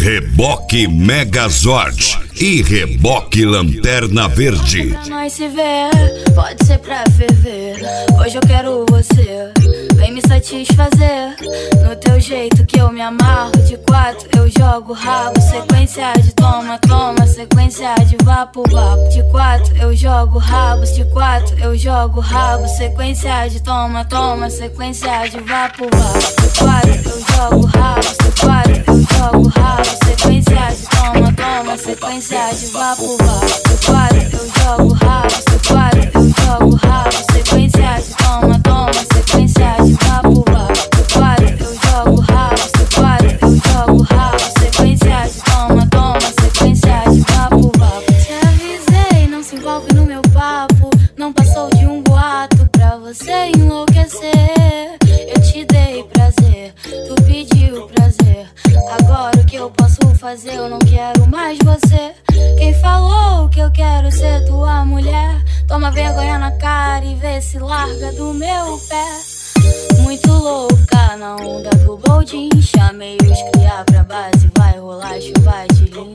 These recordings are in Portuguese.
Reboque Megazord e Reboque Lanterna Verde. Pra nós se ver, pode ser pra ferver. Hoje eu quero você, vem me satisfazer. No teu jeito que eu me amarro. De quatro eu jogo rabo, sequência de toma, toma, sequência de vapo, vapo. De quatro eu jogo rabos, de quatro eu jogo rabo, sequência de toma, toma, sequência de vapo, vapo. De quatro eu jogo rabos, de quatro eu jogo rabo, sequência de toma, toma, sequência de vapo, vapo. De quatro eu jogo rabos, de quatro eu jogo rabo, sequência de toma, toma, sequência de vapo, vapo. De quatro eu jogo rabos, de quatro eu jogo rabo, sequência de toma, toma, sequência de vapo, vapo. Te avisei, não se envolve no meu papo, não passou de um boato pra você enlouquecer. Eu te dei prazer, tu pediu prazer. Agora o que eu posso fazer? Eu não quero mais você. Quem falou que eu quero ser tua mulher? Toma vergonha na cara e vê se larga do meu pé. Muito louca na onda do boldin, chamei os cria pra base, vai rolar chuva de lim.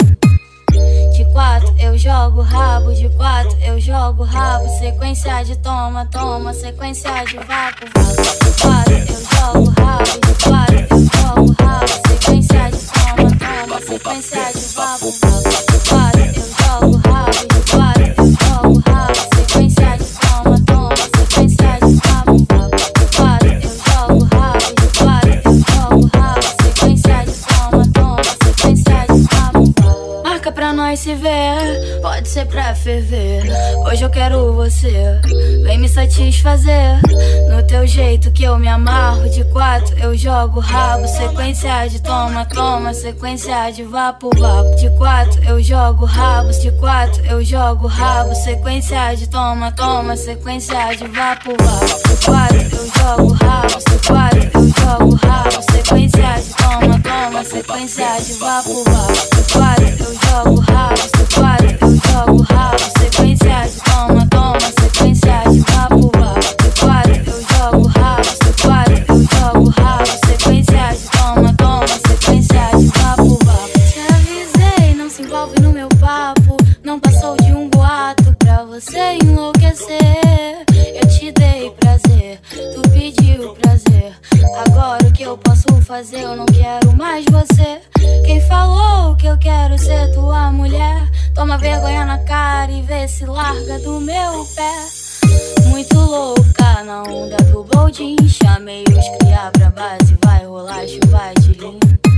De quatro eu jogo rabo, de quatro eu jogo rabo, sequência de toma, toma, sequência de vapo, vapo. De quatro eu jogo rabo, de quatro eu jogo rabo, sequência de toma, toma, sequência de vapo, vapo. De quatro eu jogo rabo, de quatro eu jogo rabo, sequência de toma, toma, sequência de vapo, vapo. De quatro eu jogo rabo, de quatro eu jogo rabo, sequência de toma, toma, sequência de vapo, vapo. Marca pra nós se ver, pode ser pra ferver. Hoje eu quero você, vem me satisfazer. No teu jeito que eu me amarro. De quatro eu jogo rabo, sequência de toma, toma, sequência de vapo, vapo. De quatro eu jogo rabos, de quatro eu jogo rabo, sequência de toma, toma, sequência de vapo, vapo. De quatro eu jogo rabos, de quatro eu jogo rabo, sequência de toma, toma, sequência de vapo, vapo. De quatro eu jogo rabos, de quatro eu jogo rabo, sequência de toma, toma, sequência de vapo, vapo. De quatro eu jogo rabos, de quatro eu jogo rabo, sequência de toma, toma, sequência de vapo, vapo. Te avisei, não se envolve no meu papo, não passou de um boato pra você enlouquecer. Eu te dei prazer, tu pediu prazer. Agora o que eu posso fazer? Eu não quero mais você. Quem falou que eu quero ser tua mulher? Toma vergonha na cara e vê se larga do meu pé. Muito louca na onda do boldin, chamei os cria pra base, vai rolar chuva de lim.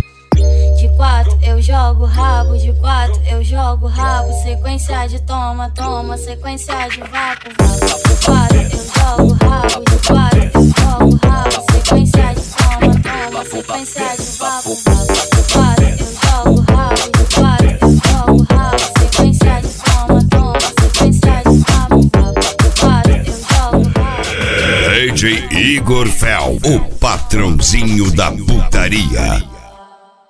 De quatro eu jogo rabo, de quatro eu jogo rabo, sequência de toma, toma, sequência de vapo, vapo. De quatro eu jogo rabo, de quatro eu jogo rabo, sequência de toma, toma, sequência de vapo, vapo. De quatro eu jogo rabo, de quatro eu jogo rabo, sequência de toma, toma, sequência de vapo, vapo. De quatro eu jogo rabo. DJ Igor Fel, o patrãozinho da putaria.